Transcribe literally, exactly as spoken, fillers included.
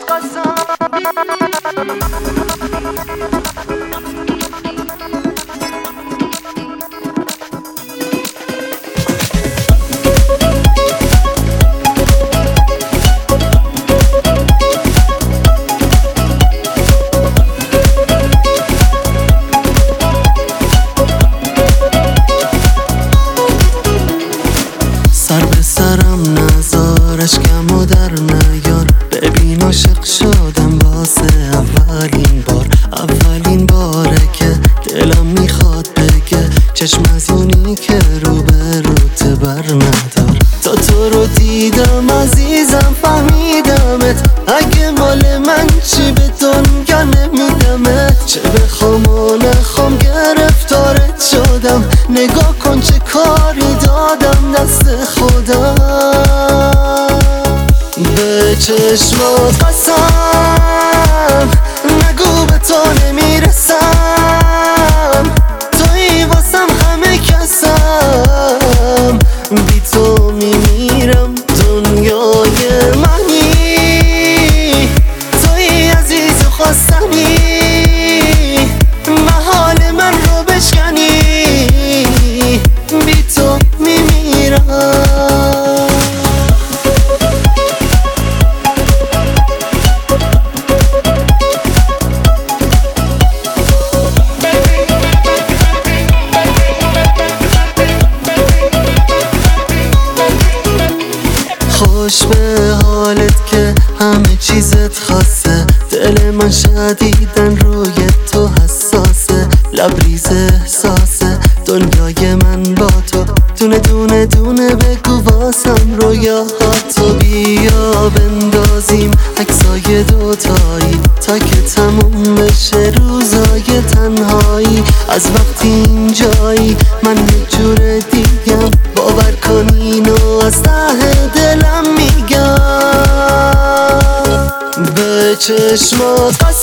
سر به سرم نزار اشکم و در نیار، ببین عاشق شدم واسه اولین بار. اولین باره که دلم میخواد بگه چشم از یونی که رو به روت بر ندار. تا تو رو دیدم عزیزم فهمیدمت، اگه مال من چی به دنیا نمیدمت. چه بخوام و نخوام گرفتارت شدم، نگاه کن چه کاری دادم دست خودم. به چشمات قسم نگو به تو نمیرسم، تویی واسم همه کسم، بی تو میمیرم دنیای منی، تویی عزیز و خواستنی، محال من رو بشکنی، بی تو میمیرم. خوش به حالت که همه چیزت خاصه، دل من شدیدن روی تو حساسه، لبریز احساسه دنیای من با تو، دونه دونه دونه بگو واسم رویاهاتو. بیا بندازیم عکسای دوتایی تا که تموم بشه روزای تنهایی. از وقتی اینجایی من یک جور دیگم، باور کن اینو از ته دلم میگم. به چشمات